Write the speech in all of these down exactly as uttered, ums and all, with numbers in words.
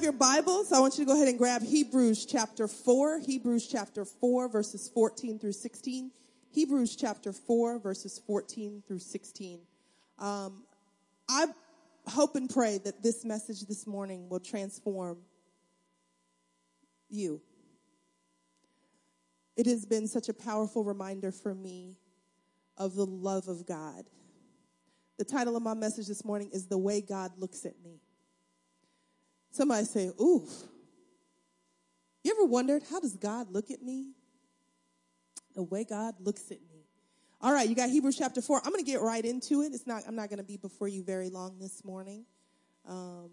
have your Bibles, I want you to go ahead and grab Hebrews chapter four. Hebrews chapter four, verses fourteen through sixteen. Hebrews chapter four, verses fourteen through sixteen. Um, I hope and pray that this message this morning will transform you. It has been such a powerful reminder for me of the love of God. The title of my message this morning is The Way God Looks at Me. Somebody say, oof. You ever wondered, how does God look at me? The way God looks at me. All right, you got Hebrews chapter four. I'm going to get right into it. It's not. I'm not going to be before you very long this morning. Um,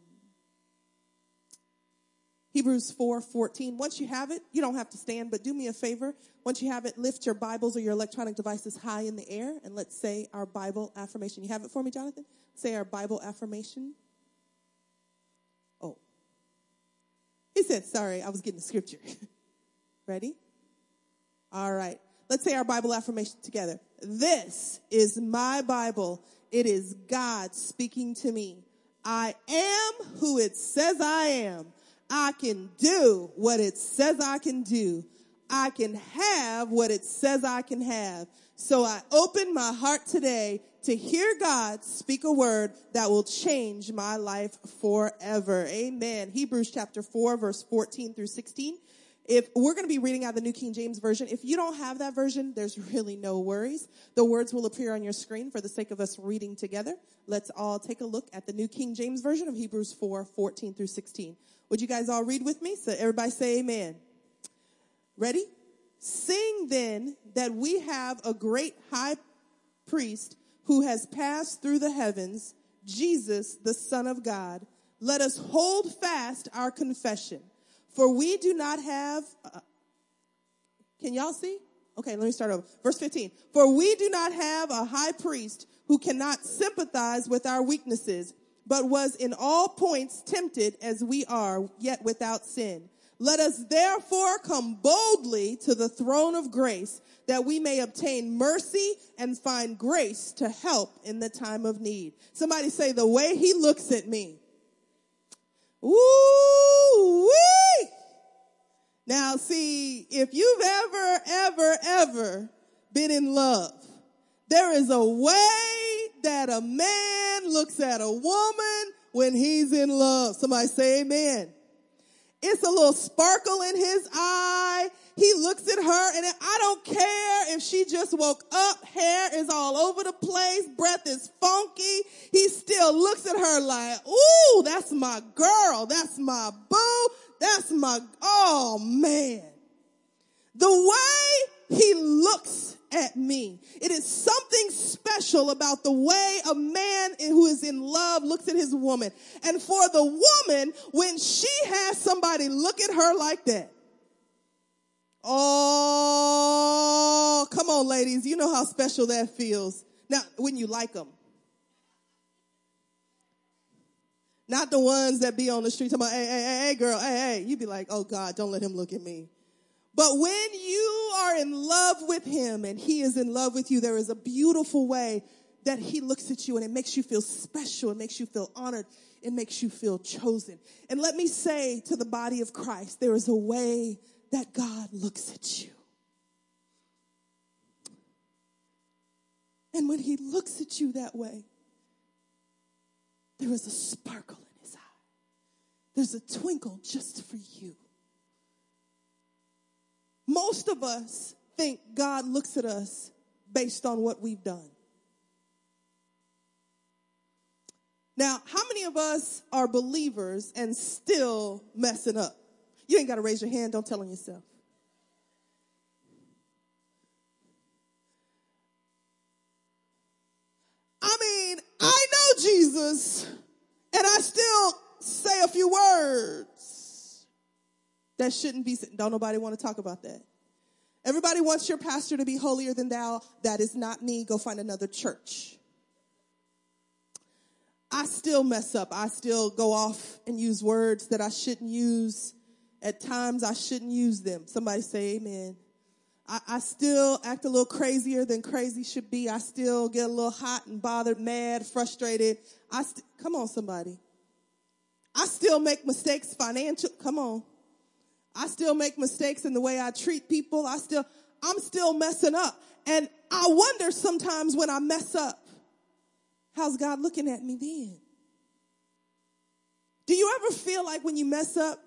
Hebrews four fourteen. Once you have it, you don't have to stand, but do me a favor. Once you have it, lift your Bibles or your electronic devices high in the air, and let's say our Bible affirmation. You have it for me, Jonathan? Say our Bible affirmation. Oh. He said, sorry, I was getting the scripture. Ready? All right. Let's say our Bible affirmation together. This is my Bible. It is God speaking to me. I am who it says I am. I can do what it says I can do. I can have what it says I can have. So I open my heart today to hear God speak a word that will change my life forever. Amen. Hebrews chapter four, verse fourteen through sixteen. If we're going to be reading out the New King James Version, if you don't have that version, there's really no worries. The words will appear on your screen for the sake of us reading together. Let's all take a look at the New King James Version of Hebrews four, fourteen through sixteen. Would you guys all read with me? So everybody say amen. Ready? Sing then that we have a great high priest who has passed through the heavens, Jesus, the Son of God. Let us hold fast our confession. For we do not have, uh, can y'all see? Okay, let me start over. Verse fifteen. For we do not have a high priest who cannot sympathize with our weaknesses, but was in all points tempted as we are, yet without sin. Let us therefore come boldly to the throne of grace, that we may obtain mercy and find grace to help in the time of need. Somebody say, the way he looks at me. Woo-wee! Now, see, if you've ever, ever, ever been in love, there is a way that a man looks at a woman when he's in love. Somebody say amen. It's a little sparkle in his eye. He looks at her, and I don't care if she just woke up, hair is all over the place, breath is funky. He still looks at her like, ooh, that's my girl. That's my boo. That's my, oh man. The way he looks at me. It is something special about the way a man who is in love looks at his woman. And for the woman, when she has somebody look at her like that. Oh, come on, ladies. You know how special that feels. Now, when you like them. Not the ones that be on the street talking about, hey, hey, hey, hey, girl, hey, hey. You be like, oh, God, don't let him look at me. But when you are in love with him and he is in love with you, there is a beautiful way that he looks at you and it makes you feel special. It makes you feel honored. It makes you feel chosen. And let me say to the body of Christ, there is a way that God looks at you. And when he looks at you that way, there is a sparkle in his eye. There's a twinkle just for you. Most of us think God looks at us based on what we've done. Now, how many of us are believers and still messing up? You ain't got to raise your hand. Don't tell on yourself. I mean, I know Jesus, and I still say a few words that shouldn't be said. Don't nobody want to talk about that. Everybody wants your pastor to be holier than thou. That is not me. Go find another church. I still mess up. I still go off and use words that I shouldn't use. At times, I shouldn't use them. Somebody say amen. I, I still act a little crazier than crazy should be. I still get a little hot and bothered, mad, frustrated. I st- Come on, somebody. I still make mistakes financial. Come on. I still make mistakes in the way I treat people. I still, I'm still messing up. And I wonder sometimes when I mess up, how's God looking at me then? Do you ever feel like when you mess up,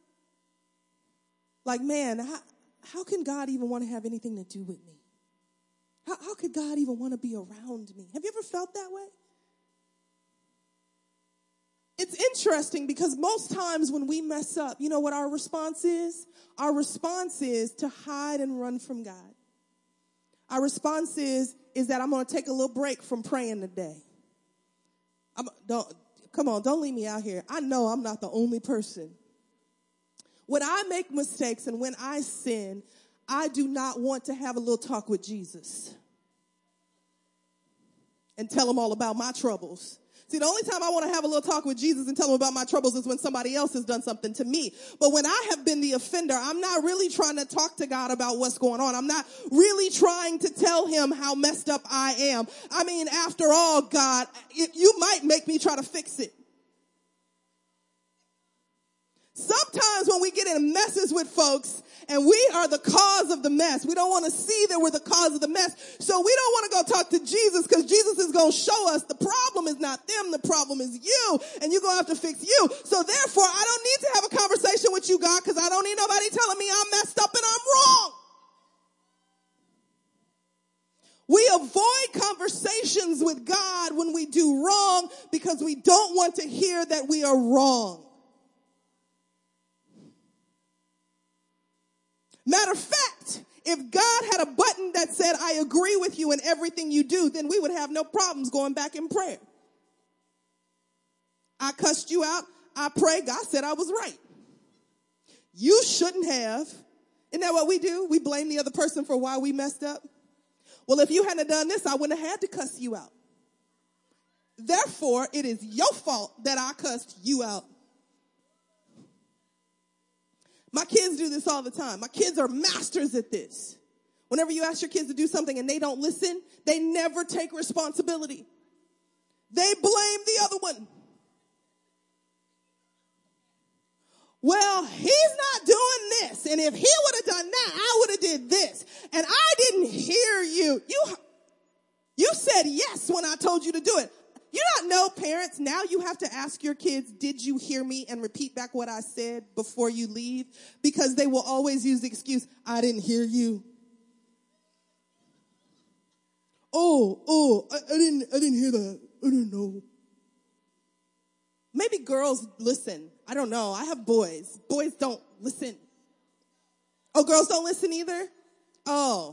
like, man, how, how can God even want to have anything to do with me? How, how could God even want to be around me? Have you ever felt that way? It's interesting because most times when we mess up, you know what our response is? Our response is to hide and run from God. Our response is, is that I'm going to take a little break from praying today. I'm, don't, come on, don't leave me out here. I know I'm not the only person. When I make mistakes and when I sin, I do not want to have a little talk with Jesus and tell him all about my troubles. See, the only time I want to have a little talk with Jesus and tell him about my troubles is when somebody else has done something to me. But when I have been the offender, I'm not really trying to talk to God about what's going on. I'm not really trying to tell him how messed up I am. I mean, after all, God, it, you might make me try to fix it. Sometimes when we get in messes with folks and we are the cause of the mess, we don't want to see that we're the cause of the mess. So we don't want to go talk to Jesus because Jesus is going to show us the problem is not them. The problem is you, and you're going to have to fix you. So therefore, I don't need to have a conversation with you, God, because I don't need nobody telling me I'm messed up and I'm wrong. We avoid conversations with God when we do wrong because we don't want to hear that we are wrong. Matter of fact, if God had a button that said, I agree with you in everything you do, then we would have no problems going back in prayer. I cussed you out. I pray. God said I was right. You shouldn't have. Isn't that what we do? We blame the other person for why we messed up. Well, if you hadn't done this, I wouldn't have had to cuss you out. Therefore, it is your fault that I cussed you out. My kids do this all the time. My kids are masters at this. Whenever you ask your kids to do something and they don't listen, they never take responsibility. They blame the other one. Well, he's not doing this. And if he would have done that, I would have did this. And I didn't hear you. You, you said yes when I told you to do it. You not know, parents, now you have to ask your kids, did you hear me, and repeat back what I said before you leave? Because they will always use the excuse, I didn't hear you. Oh, oh, I, I didn't, I didn't hear that. I didn't know. Maybe girls listen. I don't know. I have boys. Boys don't listen. Oh, girls don't listen either? Oh.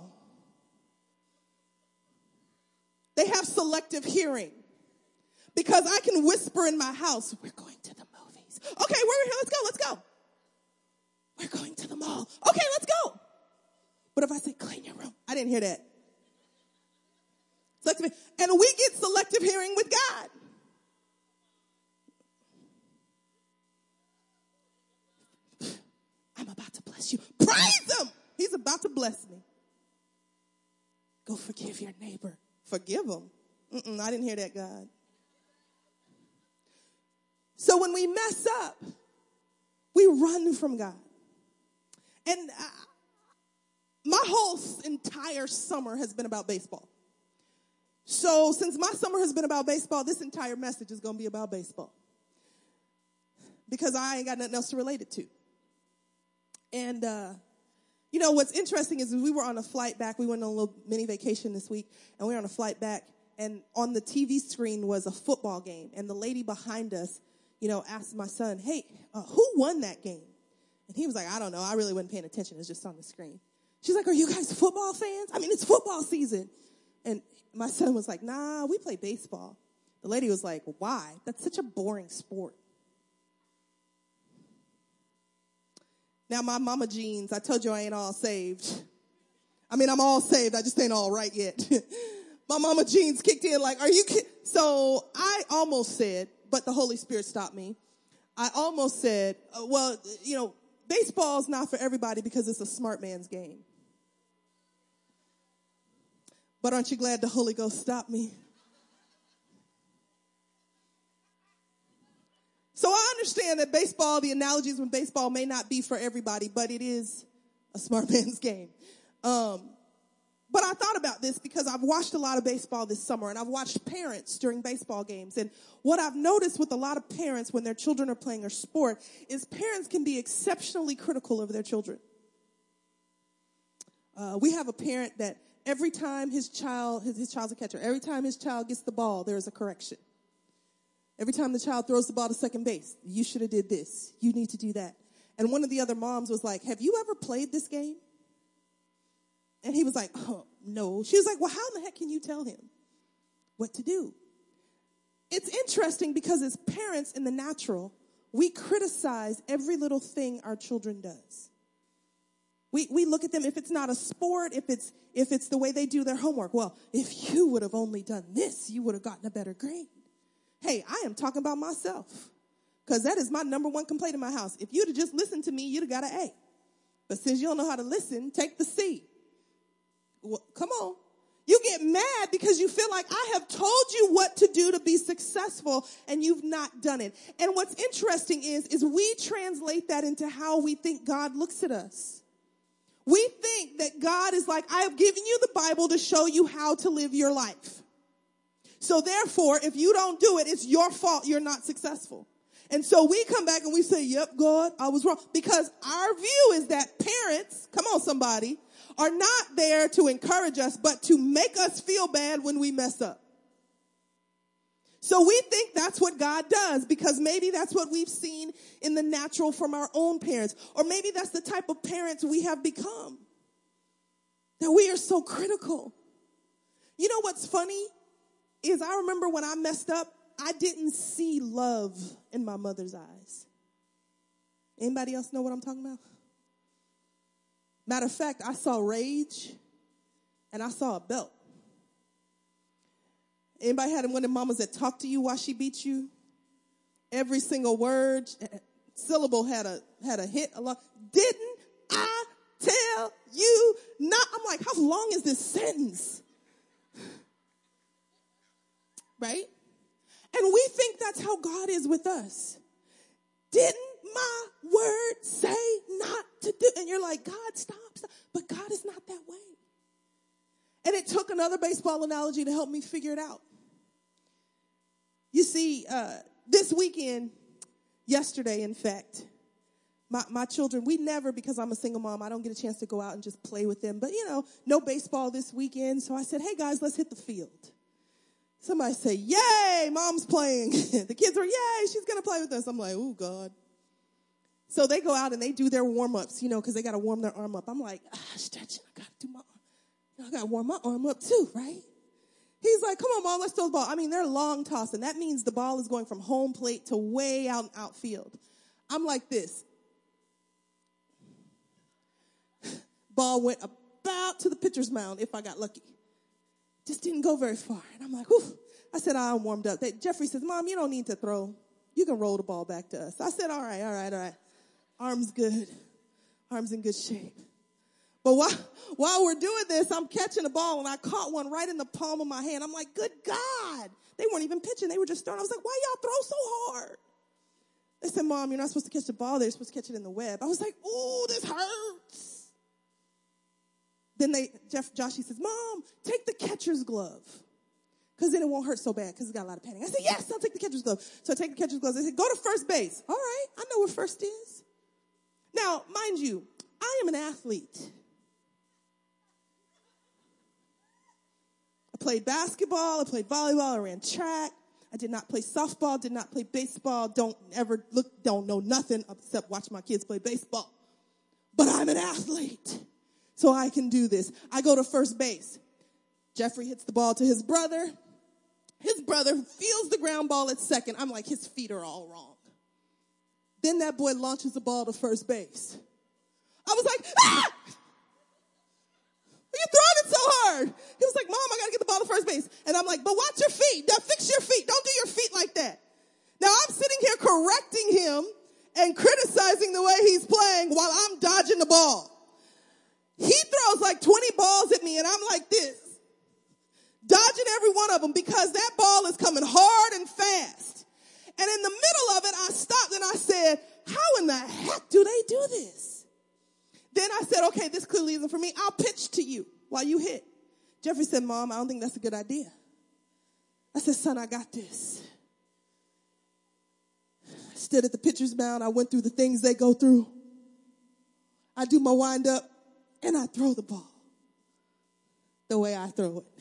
They have selective hearing. Because I can whisper in my house, we're going to the movies. Okay, we're here. Let's go. Let's go. We're going to the mall. Okay, let's go. But if I say, clean your room, I didn't hear that. Selective, and we get selective hearing with God. I'm about to bless you. Praise him. He's about to bless me. Go forgive your neighbor. Forgive him. Mm-mm, I didn't hear that, God. So when we mess up, we run from God. And uh, my whole entire summer has been about baseball. So since my summer has been about baseball, this entire message is going to be about baseball. Because I ain't got nothing else to relate it to. And, uh, you know, what's interesting is we were on a flight back. We went on a little mini vacation this week, and we were on a flight back. And on the T V screen was a football game. And the lady behind us, you know, asked my son, hey, uh, who won that game? And he was like, I don't know. I really wasn't paying attention. It's just on the screen. She's like, are you guys football fans? I mean, it's football season. And my son was like, nah, we play baseball. The lady was like, why? That's such a boring sport. Now, my mama jeans, I told you I ain't all saved. I mean, I'm all saved. I just ain't all right yet. My mama jeans kicked in like, are you kidding? So I almost said, but the Holy Spirit stopped me. I almost said, uh, well, you know, baseball's not for everybody because it's a smart man's game. But aren't you glad the Holy Ghost stopped me? So I understand understand that baseball, the analogies with baseball may not be for everybody, but it is a smart man's game. Um, but I thought about this because I've watched a lot of baseball this summer, and I've watched parents during baseball games. And what I've noticed with a lot of parents when their children are playing a sport is parents can be exceptionally critical of their children. Uh, we have a parent that every time his child, his, his child's a catcher, every time his child gets the ball, there's a correction. Every time the child throws the ball to second base, you should have did this. You need to do that. And one of the other moms was like, have you ever played this game? And he was like, oh, no. She was like, well, how in the heck can you tell him what to do? It's interesting because as parents in the natural, we criticize every little thing our children does. We we look at them, if it's not a sport, if it's if it's the way they do their homework. Well, if you would have only done this, you would have gotten a better grade. Hey, I am talking about myself because that is my number one complaint in my house. If you'd have just listened to me, you'd have got an A. But since you don't know how to listen, take the C. Well, come on. You get mad because you feel like I have told you what to do to be successful and you've not done it. And what's interesting is, is we translate that into how we think God looks at us. We think that God is like, I have given you the Bible to show you how to live your life. So therefore, if you don't do it, it's your fault you're not successful. And so we come back and we say, yep, God, I was wrong. Because our view is that parents, come on somebody, are not there to encourage us, but to make us feel bad when we mess up. So we think that's what God does because maybe that's what we've seen in the natural from our own parents. Or maybe that's the type of parents we have become. That we are so critical. You know what's funny is I remember when I messed up, I didn't see love in my mother's eyes. Anybody else know what I'm talking about? Matter of fact, I saw rage and I saw a belt. Anybody had one of them mamas that talked to you while she beat you? Every single word, syllable had a had a hit. A lot. Didn't I tell you not? I'm like, how long is this sentence? Right? And we think that's how God is with us. Didn't my word say not to do? And you're like, God, stop, stop. But God is not that way. And it took another baseball analogy to help me figure it out. You see, uh, this weekend, yesterday, in fact, my, my children, we never, because I'm a single mom, I don't get a chance to go out and just play with them. But, you know, no baseball this weekend. So I said, hey, guys, let's hit the field. Somebody say, yay, mom's playing. The kids are, yay, she's going to play with us. I'm like, oh, God. So they go out and they do their warm-ups, you know, because they got to warm their arm up. I'm like, ah, stretching. I got to do my arm. I got to warm my arm up too, right? He's like, come on, Mom, let's throw the ball. I mean, they're long tossing. That means the ball is going from home plate to way out outfield. I'm like this. Ball went about to the pitcher's mound if I got lucky. Just didn't go very far. And I'm like, whew. I said, I'm warmed up. They, Jeffrey says, Mom, you don't need to throw. You can roll the ball back to us. I said, all right, all right, all right. Arm's good. Arm's in good shape. But while, while we're doing this, I'm catching a ball, and I caught one right in the palm of my hand. I'm like, good God. They weren't even pitching. They were just throwing. I was like, why y'all throw so hard? They said, Mom, you're not supposed to catch the ball. They're supposed to catch it in the web. I was like, ooh, this hurts. Then they, Jeff, Josh, he says, Mom, take the catcher's glove. Because then it won't hurt so bad because it's got a lot of padding. I said, yes, I'll take the catcher's glove. So I take the catcher's glove. They said, go to first base. All right, I know where first is. Now, mind you, I am an athlete. I played basketball. I played volleyball. I ran track. I did not play softball, did not play baseball. Don't ever look, don't know nothing except watch my kids play baseball. But I'm an athlete, so I can do this. I go to first base. Jeffrey hits the ball to his brother. His brother feels the ground ball at second. I'm like, his feet are all wrong. Then that boy launches the ball to first base. I was like, ah! You're throwing it so hard. He was like, Mom, I got to get the ball to first base. And I'm like, but watch your feet. Now fix your feet. Don't do your feet like that. Now I'm sitting here correcting him and criticizing the way he's playing while I'm dodging the ball. He throws like twenty balls at me, and I'm like this, dodging every one of them because that ball is coming hard and fast. And in the middle of it, I stopped and I said, how in the heck do they do this? Then I said, okay, this clearly isn't for me. I'll pitch to you while you hit. Jeffrey said, Mom, I don't think that's a good idea. I said, son, I got this. I stood at the pitcher's mound. I went through the things they go through. I do my wind up and I throw the ball the way I throw it.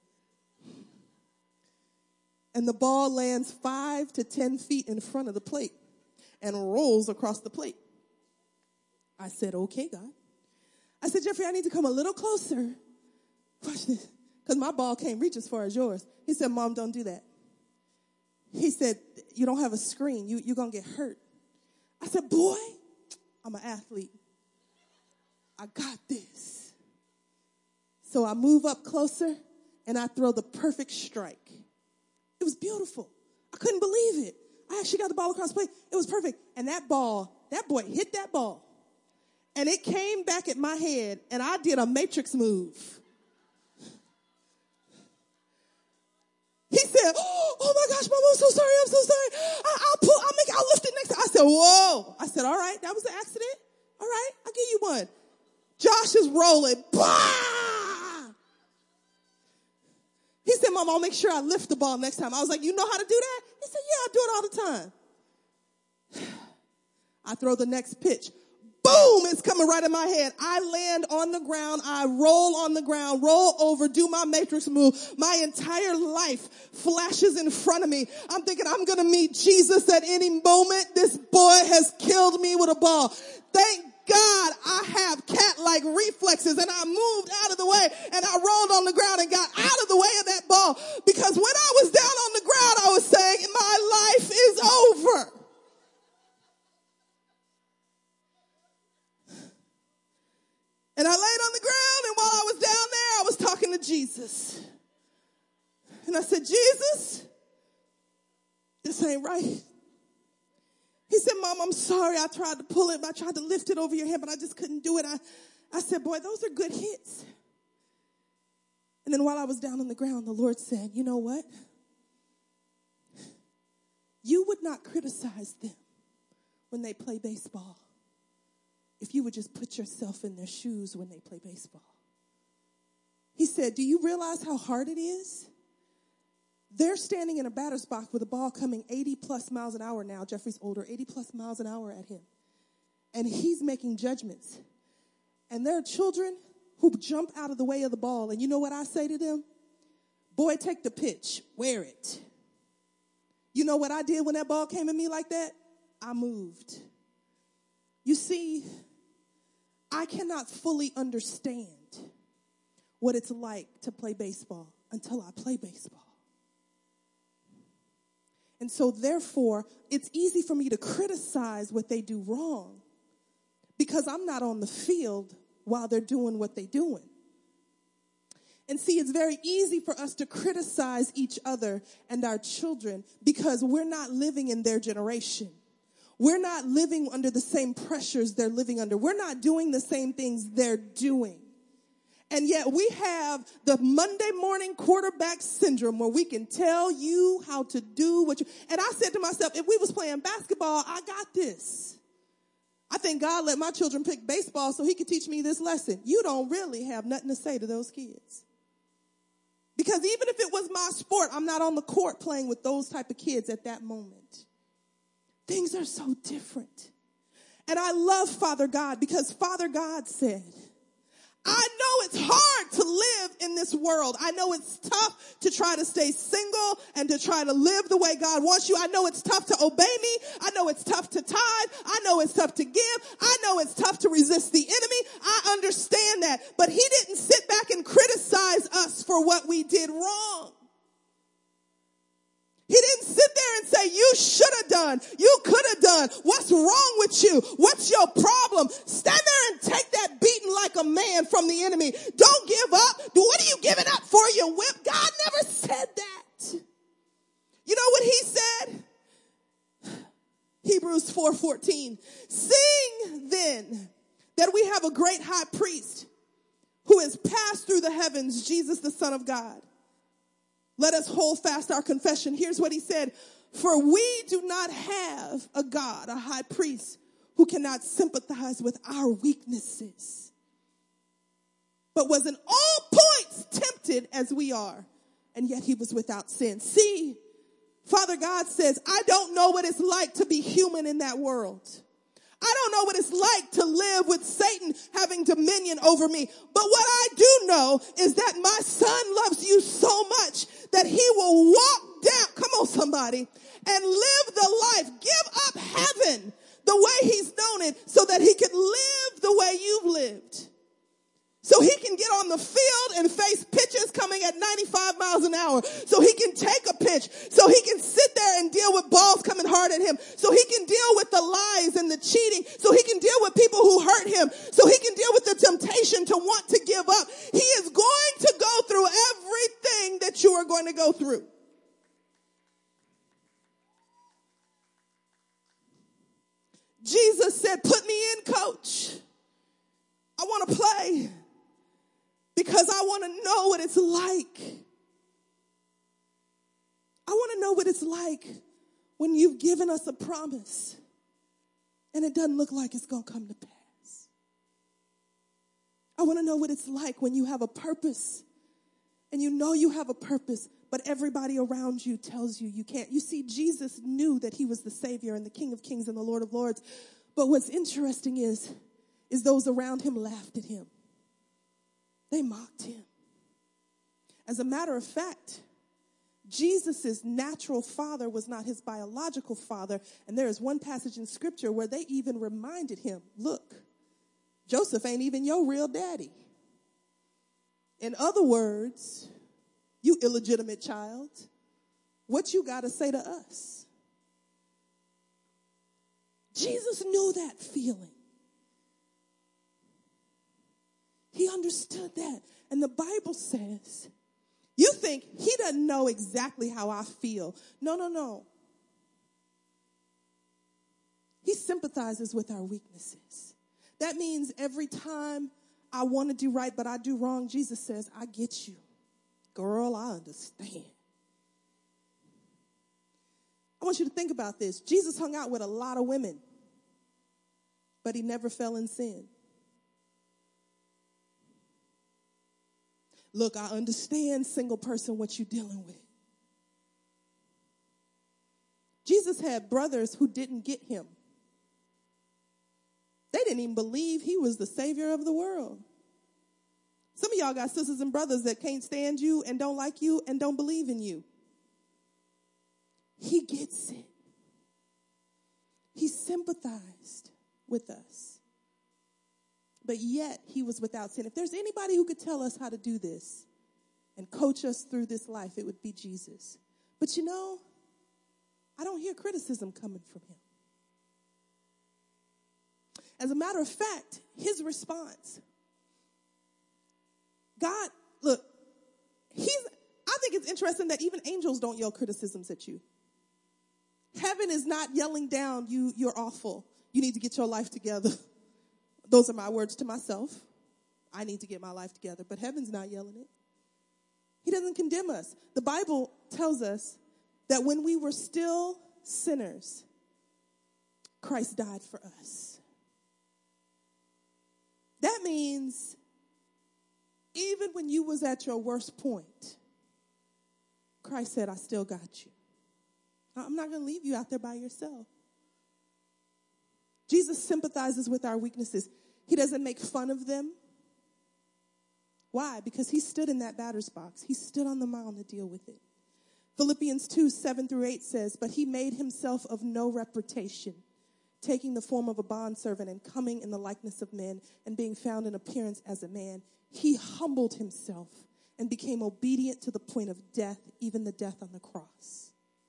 And the ball lands five to ten feet in front of the plate and rolls across the plate. I said, okay, God. I said, Jeffrey, I need to come a little closer. Watch this. Because my ball can't reach as far as yours. He said, Mom, don't do that. He said, you don't have a screen. You, you're going to get hurt. I said, boy, I'm an athlete. I got this. So I move up closer and I throw the perfect strike. It was beautiful. I couldn't believe it. I actually got the ball across the plate. It was perfect. And that ball, that boy hit that ball. And it came back at my head, and I did a matrix move. He said, oh, oh my gosh, Mom, I'm so sorry. I'm so sorry. I, I'll pull, I'll make, I'll lift it next time. I said, whoa. I said, all right, that was an accident. All right, I'll give you one. Josh is rolling. Bah! He said, Mom, I'll make sure I lift the ball next time. I was like, you know how to do that? He said, yeah, I do it all the time. I throw the next pitch. Boom, it's coming right in my head. I land on the ground. I roll on the ground, roll over, do my matrix move. My entire life flashes in front of me. I'm thinking I'm going to meet Jesus at any moment. This boy has killed me with a ball. Thank God I have cat-like reflexes, and I moved out of the way, and I rolled on the ground and got out of the way of that ball, because when I was down on the ground, I was saying, my life is over. And I laid on the ground, and while I was down there, I was talking to Jesus. And I said, Jesus, this ain't right. He said, Mom, I'm sorry. I tried to pull it. I tried to lift it over your head, but I just couldn't do it. I, I said, boy, those are good hits. And then while I was down on the ground, the Lord said, you know what? You would not criticize them when they play baseball if you would just put yourself in their shoes when they play baseball. He said, do you realize how hard it is? They're standing in a batter's box with a ball coming eighty plus miles an hour now. Jeffrey's older, eighty plus miles an hour at him. And he's making judgments. And there are children who jump out of the way of the ball. And you know what I say to them? Boy, take the pitch. Wear it. You know what I did when that ball came at me like that? I moved. You see, I cannot fully understand what it's like to play baseball until I play baseball. And so therefore, it's easy for me to criticize what they do wrong because I'm not on the field while they're doing what they're doing. And see, it's very easy for us to criticize each other and our children because we're not living in their generation. We're not living under the same pressures they're living under. We're not doing the same things they're doing. And yet we have the Monday morning quarterback syndrome where we can tell you how to do what you, and I said to myself, if we was playing basketball, I got this. I think God let my children pick baseball so he could teach me this lesson. You don't really have nothing to say to those kids. Because even if it was my sport, I'm not on the court playing with those type of kids at that moment. Things are so different. And I love Father God because Father God said, I know it's hard to live in this world. I know it's tough to try to stay single and to try to live the way God wants you. I know it's tough to obey me. I know it's tough to tithe. I know it's tough to give. I know it's tough to resist the enemy. I understand that. But he didn't sit back and criticize us for what we did wrong. He didn't sit there and say, you should have done, you could have done, what's wrong with you? What's your problem? Stand there and take that beating like a man from the enemy. Don't give up. What are you giving up for, your whip? God never said that. You know what he said? Hebrews four fourteen. Sing then that we have a great high priest who has passed through the heavens, Jesus the Son of God. Let us hold fast our confession. Here's what he said. For we do not have a God, a high priest, who cannot sympathize with our weaknesses, but was in all points tempted as we are, and yet he was without sin. See, Father God says, I don't know what it's like to be human in that world. I don't know what it's like to live with Satan having dominion over me. But what I do know is that my son loves you so much that he will walk down, come on somebody, and live the life, give up heaven the way he's known it so that he could live the way you've lived. So he can get on the field and face pitches coming at ninety-five miles an hour. So he can take a pitch. So he can sit there and deal with balls coming hard at him. So he can deal with the lies and the cheating. So he can deal with people who hurt him. So he can deal with the temptation to want to give up. He is going to go through everything that you are going to go through. Jesus said, put me in, coach. I want to play. Because I want to know what it's like. I want to know what it's like when you've given us a promise and it doesn't look like it's going to come to pass. I want to know what it's like when you have a purpose and you know you have a purpose, but everybody around you tells you you can't. You see, Jesus knew that he was the Savior and the King of Kings and the Lord of Lords. But what's interesting is, is those around him laughed at him. They mocked him. As a matter of fact, Jesus' natural father was not his biological father. And there is one passage in scripture where they even reminded him, look, Joseph ain't even your real daddy. In other words, you illegitimate child, what you got to say to us? Jesus knew that feeling. He understood that. And the Bible says, you think he doesn't know exactly how I feel. No, no, no. He sympathizes with our weaknesses. That means every time I want to do right, but I do wrong, Jesus says, I get you. Girl, I understand. I want you to think about this. Jesus hung out with a lot of women, but he never fell in sin. Look, I understand, single person, what you're dealing with. Jesus had brothers who didn't get him. They didn't even believe he was the Savior of the world. Some of y'all got sisters and brothers that can't stand you and don't like you and don't believe in you. He gets it. He sympathized with us. But yet he was without sin. If there's anybody who could tell us how to do this and coach us through this life, it would be Jesus. But you know, I don't hear criticism coming from him. As a matter of fact, his response, God, look, he's, I think it's interesting that even angels don't yell criticisms at you. Heaven is not yelling down, you, you're awful. You need to get your life together. Those are my words to myself. I need to get my life together. But heaven's not yelling it. He doesn't condemn us. The Bible tells us that when we were still sinners, Christ died for us. That means even when you was at your worst point, Christ said, I still got you. I'm not going to leave you out there by yourself. Jesus sympathizes with our weaknesses. He doesn't make fun of them. Why? Because he stood in that batter's box. He stood on the mound to deal with it. Philippians two, seven through eight says, but he made himself of no reputation, taking the form of a bondservant and coming in the likeness of men and being found in appearance as a man. He humbled himself and became obedient to the point of death, even the death on the cross.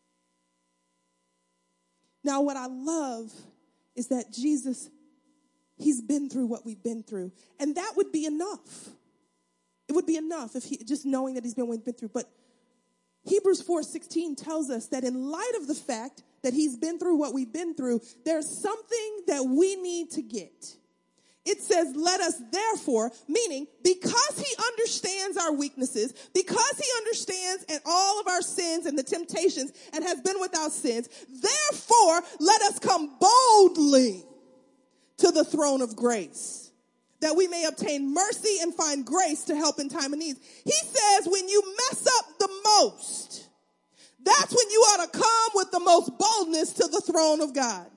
Now, what I love is that Jesus, he's been through what we've been through. And that would be enough. It would be enough if he, just knowing that he's been what we've been through. But Hebrews four sixteen tells us that in light of the fact that he's been through what we've been through, there's something that we need to get. it says, let us therefore, meaning because he understands our weaknesses, because he understands and all of our sins and the temptations and has been without sins, therefore let us come boldly to the throne of grace, that we may obtain mercy and find grace to help in time of need. He says when you mess up the most, that's when you ought to come with the most boldness to the throne of God.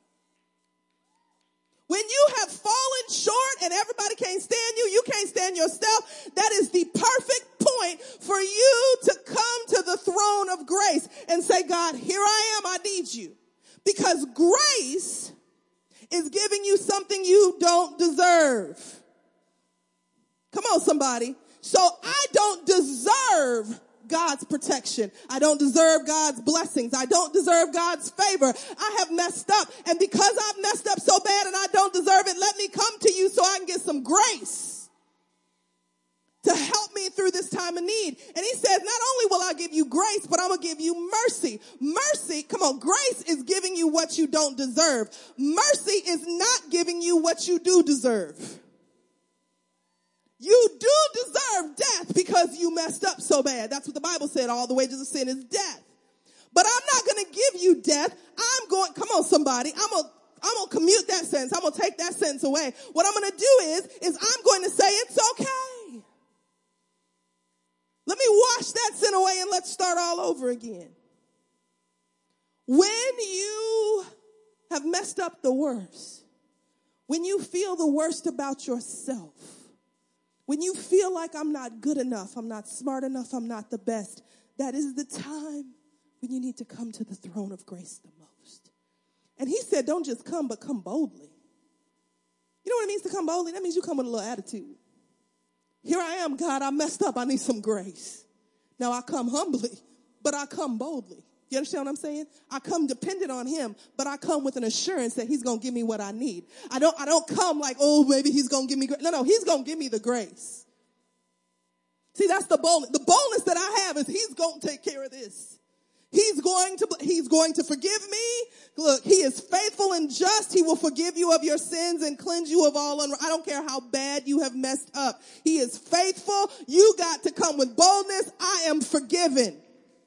When you have fallen short and everybody can't stand you, you can't stand yourself, that is the perfect point for you to come to the throne of grace and say, God, here I am, I need you. Because grace is giving you something you don't deserve. Come on, somebody. So I don't deserve God's protection. I don't deserve God's blessings. I don't deserve God's favor. I have messed up. And because I've messed up so bad and I don't deserve it, let me come to you so I can get some grace to help me through this time of need. And he says, not only will I give you grace, but I'm going to give you mercy. Mercy, come on, grace is giving you what you don't deserve. Mercy is not giving you what you do deserve. You do deserve death because you messed up so bad. That's what the Bible said. All the wages of sin is death. But I'm not going to give you death. I'm going, come on, somebody. I'm going to, I'm going to commute that sentence. I'm going to take that sentence away. What I'm going to do is, is I'm going to say it's okay. Let me wash that sin away and let's start all over again. When you have messed up the worst, when you feel the worst about yourself, when you feel like I'm not good enough, I'm not smart enough, I'm not the best, that is the time when you need to come to the throne of grace the most. And he said, don't just come, but come boldly. You know what it means to come boldly? That means you come with a little attitude. Here I am, God, I messed up. I need some grace. Now I come humbly, but I come boldly. You understand what I'm saying? I come dependent on him, but I come with an assurance that he's going to give me what I need. I don't, I don't come like, oh, maybe he's going to give me grace. No, no, he's going to give me the grace. See, that's the boldness. The boldness that I have is he's going to take care of this. He's going to, he's going to forgive me. Look, he is faithful and just. He will forgive you of your sins and cleanse you of all unrighteousness. I don't care how bad you have messed up. He is faithful. You got to come with boldness. I am forgiven.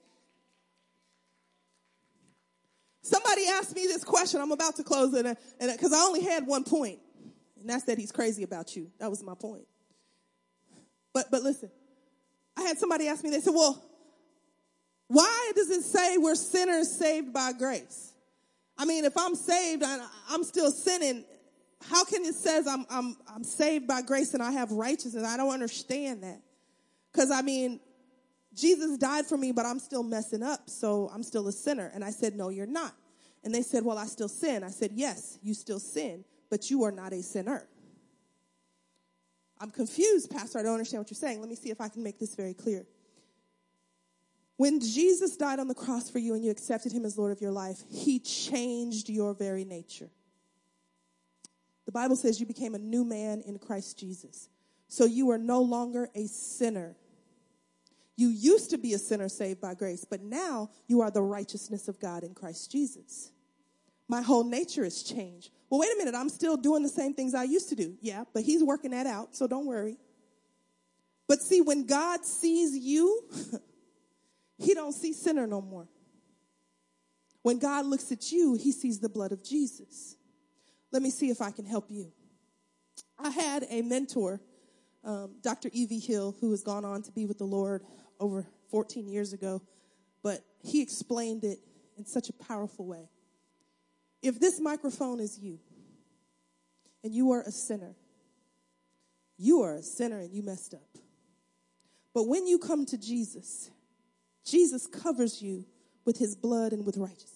Somebody asked me this question. I'm about to close it, and because I only had one point, and that's that he's crazy about you. That was my point. But but listen, I had somebody ask me. They said, "Well, why does it say we're sinners saved by grace? I mean, if I'm saved, I, I'm still sinning. How can it says I'm I'm I'm saved by grace and I have righteousness? I don't understand that. Because I mean." Jesus died for me, but I'm still messing up, so I'm still a sinner. And I said, no, you're not. And they said, well, I still sin. I said, yes, you still sin, but you are not a sinner. I'm confused, Pastor. I don't understand what you're saying. Let me see if I can make this very clear. When Jesus died on the cross for you and you accepted him as Lord of your life, he changed your very nature. The Bible says you became a new man in Christ Jesus. So you are no longer a sinner. You used to be a sinner saved by grace, but now you are the righteousness of God in Christ Jesus. My whole nature has changed. Well, wait a minute. I'm still doing the same things I used to do. Yeah, but he's working that out, so don't worry. But see, when God sees you, he don't see sinner no more. When God looks at you, he sees the blood of Jesus. Let me see if I can help you. I had a mentor, um, Doctor Evie Hill, who has gone on to be with the Lord over fourteen years ago, but he explained it in such a powerful way. If this microphone is you, and you are a sinner, you are a sinner and you messed up. But when you come to Jesus, Jesus covers you with his blood and with righteousness.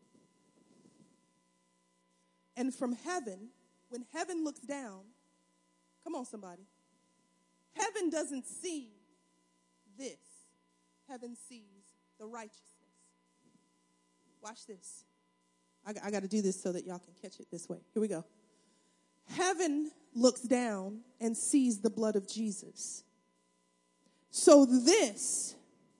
And from heaven, when heaven looks down, come on somebody, heaven doesn't see this. Heaven sees the righteousness. Watch this. I, I got to do this so that y'all can catch it this way. Here we go. Heaven looks down and sees the blood of Jesus. So this,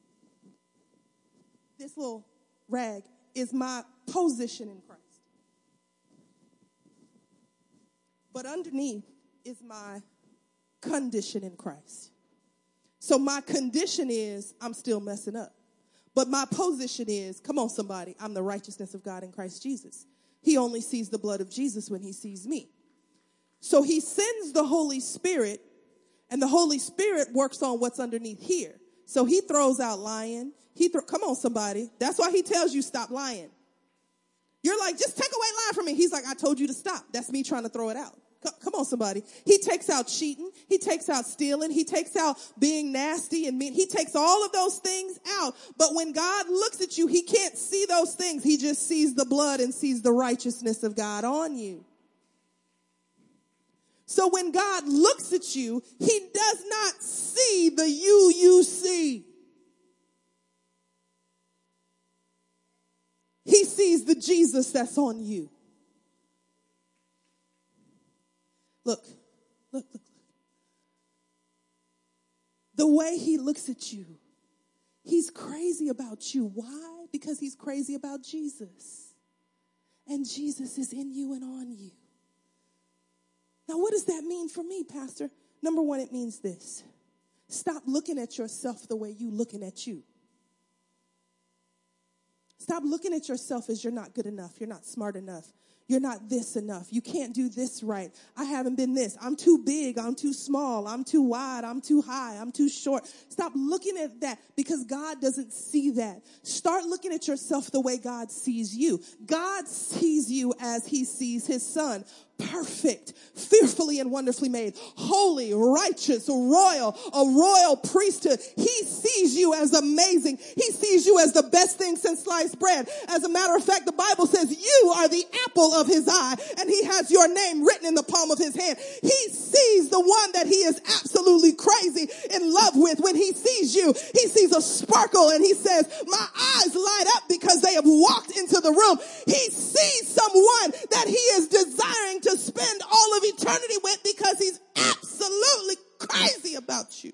this little rag is my position in Christ. But underneath is my condition in Christ. So my condition is I'm still messing up. But my position is, come on somebody, I'm the righteousness of God in Christ Jesus. He only sees the blood of Jesus when he sees me. So he sends the Holy Spirit, and the Holy Spirit works on what's underneath here. So he throws out lying. He thro- Come on somebody. That's why he tells you stop lying. You're like, just take away lying from me. He's like, I told you to stop. That's me trying to throw it out. Come on, somebody. He takes out cheating. He takes out stealing. He takes out being nasty and mean. He takes all of those things out. But when God looks at you, he can't see those things. He just sees the blood and sees the righteousness of God on you. So when God looks at you, he does not see the you you see. He sees the Jesus that's on you. Look, look, look. The way he looks at you, he's crazy about you. Why? Because he's crazy about Jesus. And Jesus is in you and on you. Now, what does that mean for me, Pastor? Number one, it means this. Stop looking at yourself the way you looking at you. Stop looking at yourself as you're not good enough. You're not smart enough. You're not this enough. You can't do this right. I haven't been this. I'm too big. I'm too small. I'm too wide. I'm too high. I'm too short. Stop looking at that because God doesn't see that. Start looking at yourself the way God sees you. God sees you as he sees his son. Perfect, fearfully and wonderfully made, holy, righteous, royal, a royal priesthood. He sees you as amazing. He sees you as the best thing since sliced bread. As a matter of fact, the Bible says you are the apple of his eye, and he has your name written in the palm of his hand. He sees the one that he is absolutely crazy in love with. When he sees you, he sees a sparkle, and he says, my eyes light up because they have walked into the room. He sees someone that he is desiring to spend all of eternity with because he's absolutely crazy about you.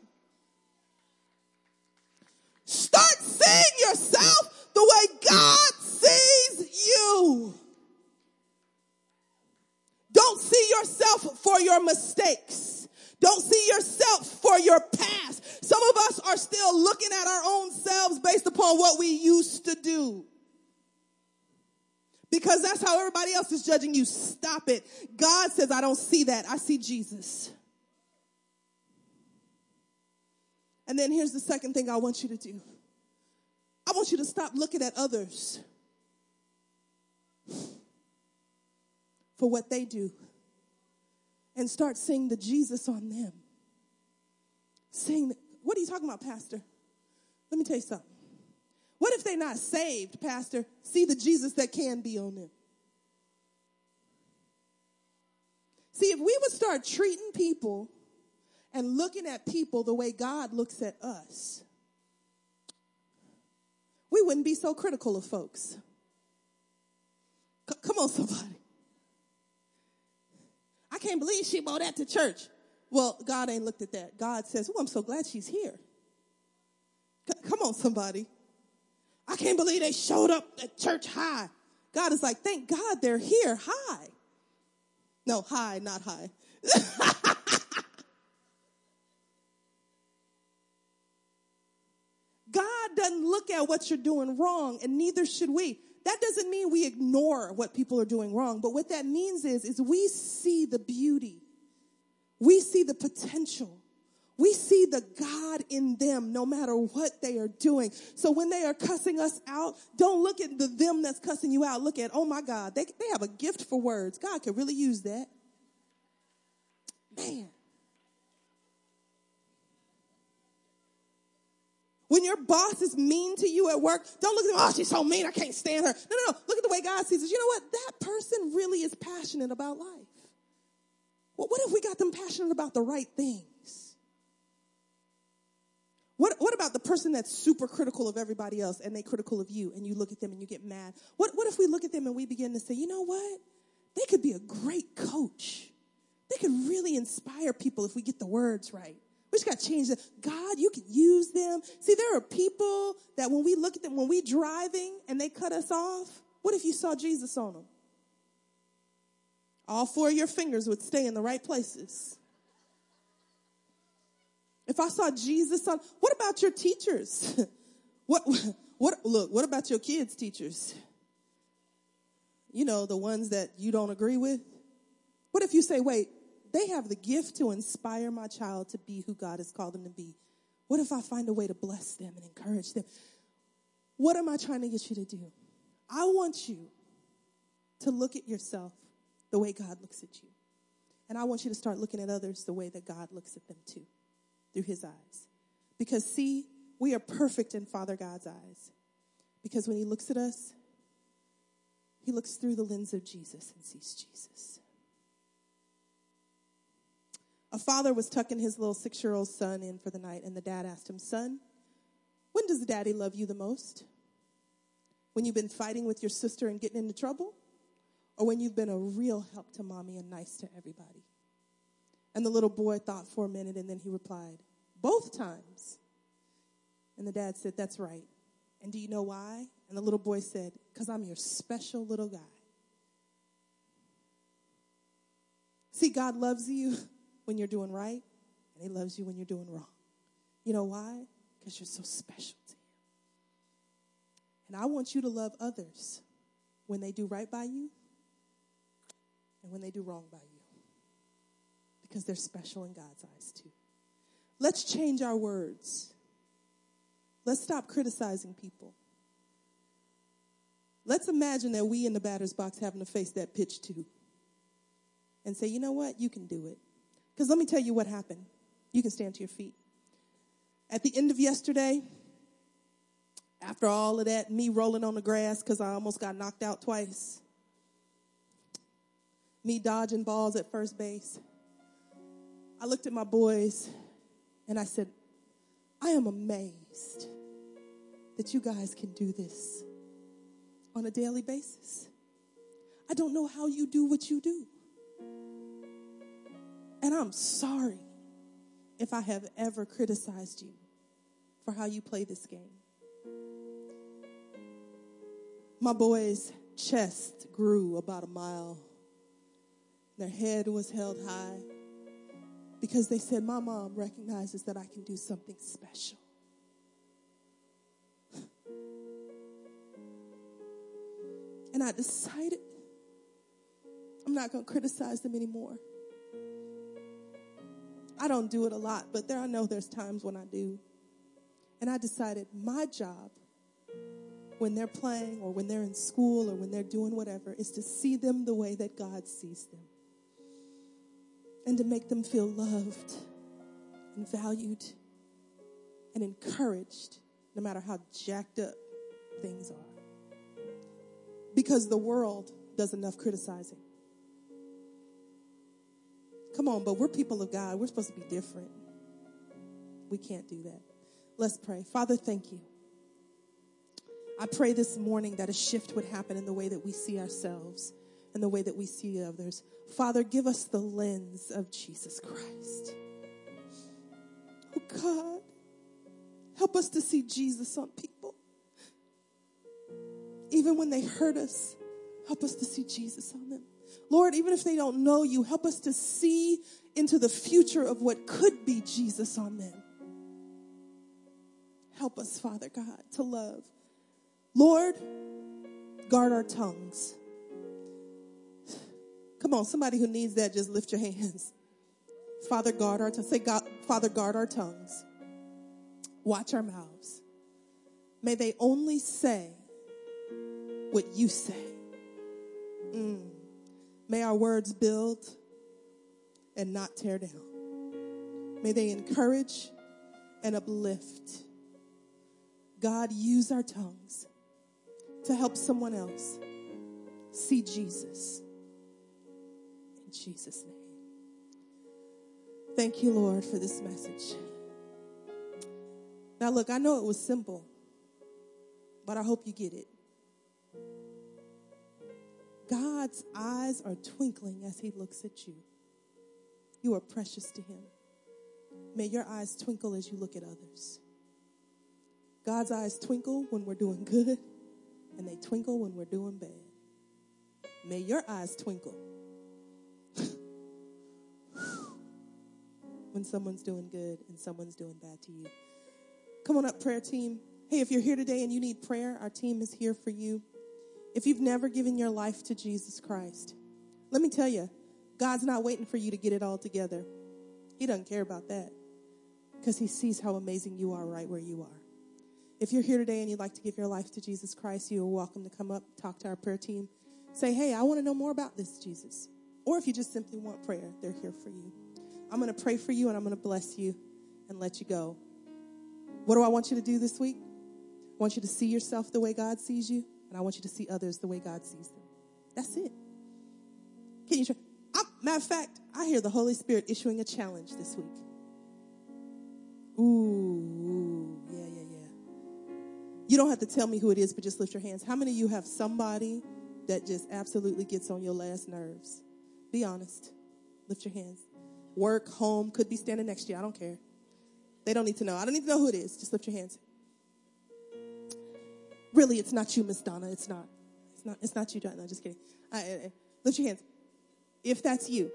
Start seeing yourself the way God sees you. Don't see yourself for your mistakes. Don't see yourself for your past. Some of us are still looking at our own selves based upon what we used to do. Because that's how everybody else is judging you. Stop it. God says, I don't see that. I see Jesus. And then here's the second thing I want you to do. I want you to stop looking at others for what they do and start seeing the Jesus on them. Saying, what are you talking about, Pastor? Let me tell you something. What if they're not saved, Pastor? See the Jesus that can be on them. See, if we would start treating people and looking at people the way God looks at us, we wouldn't be so critical of folks. C- come on, somebody. I can't believe she brought that to church. Well, God ain't looked at that. God says, oh, I'm so glad she's here. C- come on, somebody. I can't believe they showed up at church high. God is like, thank God they're here high. No, high, not high. God doesn't look at what you're doing wrong, and neither should we. That doesn't mean we ignore what people are doing wrong, but what that means is, is we see the beauty. We see the potential. We see the God in them no matter what they are doing. So when they are cussing us out, don't look at the them that's cussing you out. Look at, oh my God, they, they have a gift for words. God could really use that. Man. When your boss is mean to you at work, don't look at them, oh, she's so mean, I can't stand her. No, no, no. Look at the way God sees it. You know what? That person really is passionate about life. Well, what if we got them passionate about the right things? What, what about the person that's super critical of everybody else and they critical of you and you look at them and you get mad? What, what if we look at them and we begin to say, you know what? They could be a great coach. They could really inspire people if we get the words right. We just got to change it. God, you can use them. See, there are people that when we look at them, when we driving and they cut us off, what if you saw Jesus on them? All four of your fingers would stay in the right places. If I saw Jesus on, what about your teachers? what, what, look, what about your kids' teachers? You know, the ones that you don't agree with. What if you say, wait, they have the gift to inspire my child to be who God has called them to be? What if I find a way to bless them and encourage them? What am I trying to get you to do? I want you to look at yourself the way God looks at you. And I want you to start looking at others the way that God looks at them too, through his eyes. Because see, we are perfect in Father God's eyes. Because when he looks at us, he looks through the lens of Jesus and sees Jesus. A father was tucking his little six-year-old son in for the night, and the dad asked him, son, when does daddy love you the most? When you've been fighting with your sister and getting into trouble? Or when you've been a real help to mommy and nice to everybody? And the little boy thought for a minute, and then he replied, both times. And the dad said, that's right. And do you know why? And the little boy said, because I'm your special little guy. See, God loves you when you're doing right, and he loves you when you're doing wrong. You know why? Because you're so special to him. And I want you to love others when they do right by you and when they do wrong by you, because they're special in God's eyes too. Let's change our words. Let's stop criticizing people. Let's imagine that we in the batter's box having to face that pitch too and say, you know what? You can do it. Because let me tell you what happened. You can stand to your feet. At the end of yesterday, after all of that, me rolling on the grass because I almost got knocked out twice, me dodging balls at first base, I looked at my boys and I said, I am amazed that you guys can do this on a daily basis. I don't know how you do what you do. And I'm sorry if I have ever criticized you for how you play this game. My boys' chest grew about a mile. Their head was held high because they said, my mom recognizes that I can do something special. And I decided I'm not going to criticize them anymore. I don't do it a lot, but there I know there's times when I do. And I decided my job when they're playing or when they're in school or when they're doing whatever is to see them the way that God sees them. And to make them feel loved and valued and encouraged no matter how jacked up things are. Because the world does enough criticizing. Come on, but we're people of God. We're supposed to be different. We can't do that. Let's pray. Father, thank you. I pray this morning that a shift would happen in the way that we see ourselves and the way that we see others. Father, give us the lens of Jesus Christ. Oh, God, help us to see Jesus on people. Even when they hurt us, help us to see Jesus on them. Lord, even if they don't know you, help us to see into the future of what could be Jesus on them. Help us, Father God, to love. Lord, guard our tongues. Come on, somebody who needs that, just lift your hands. Father, guard our tongues. Say, God, Father, guard our tongues. Watch our mouths. May they only say what you say. Mm. May our words build and not tear down. May they encourage and uplift. God, use our tongues to help someone else see Jesus. In Jesus' name. Thank you, Lord, for this message. Now, look, I know it was simple, but I hope you get it. God's eyes are twinkling as he looks at you. You are precious to him. May your eyes twinkle as you look at others. God's eyes twinkle when we're doing good, and they twinkle when we're doing bad. May your eyes twinkle when someone's doing good and someone's doing bad to you. Come on up, prayer team. Hey, if you're here today and you need prayer, our team is here for you. If you've never given your life to Jesus Christ, let me tell you, God's not waiting for you to get it all together. He doesn't care about that because he sees how amazing you are right where you are. If you're here today and you'd like to give your life to Jesus Christ, you are welcome to come up, talk to our prayer team. Say, hey, I want to know more about this, Jesus. Or if you just simply want prayer, they're here for you. I'm going to pray for you and I'm going to bless you and let you go. What do I want you to do this week? I want you to see yourself the way God sees you, and I want you to see others the way God sees them. That's it. Can you try? I, matter of fact, I hear the Holy Spirit issuing a challenge this week. Ooh, yeah, yeah, yeah. You don't have to tell me who it is, but just lift your hands. How many of you have somebody that just absolutely gets on your last nerves? Be honest. Lift your hands. Work, home, could be standing next to you. I don't care. They don't need to know. I don't need to know who it is. Just lift your hands. Really, it's not you, Miss Donna. It's not. It's not. It's not you, Donna. No, just kidding. I, I, I, lift your hands. If that's you,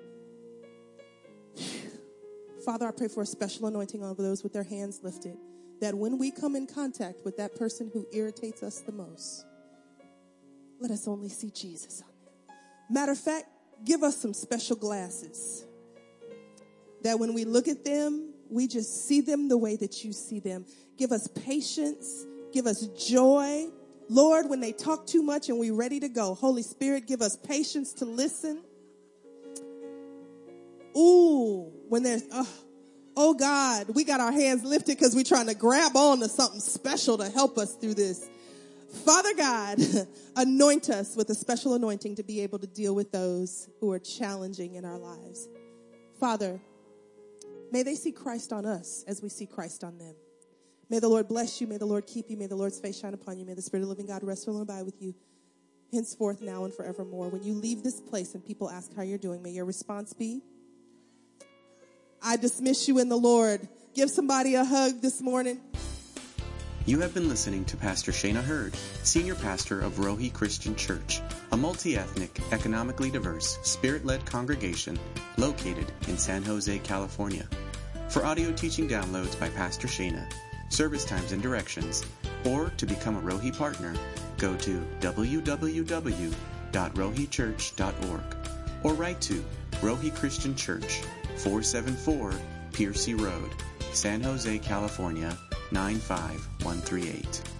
Father, I pray for a special anointing over those with their hands lifted, that when we come in contact with that person who irritates us the most, let us only see Jesus on them. Matter of fact, give us some special glasses that when we look at them, we just see them the way that you see them. Give us patience. Give us joy. Lord, when they talk too much and we're ready to go, Holy Spirit, give us patience to listen. Ooh, when there's, oh, oh God, we got our hands lifted because we're trying to grab on to something special to help us through this. Father God, anoint us with a special anointing to be able to deal with those who are challenging in our lives. Father, may they see Christ on us as we see Christ on them. May the Lord bless you. May the Lord keep you. May the Lord's face shine upon you. May the Spirit of the living God rest, rule, and abide with you henceforth, now, and forevermore. When you leave this place and people ask how you're doing, may your response be, I dismiss you in the Lord. Give somebody a hug this morning. You have been listening to Pastor Shana Hurd, Senior Pastor of Rohi Christian Church, a multi-ethnic, economically diverse, spirit-led congregation located in San Jose, California. For audio teaching downloads by Pastor Shana, service times and directions, or to become a Rohi partner, go to w w w dot rohi church dot org or write to Rohi Christian Church, four seventy-four Piercy Road, San Jose, California, nine five one three eight.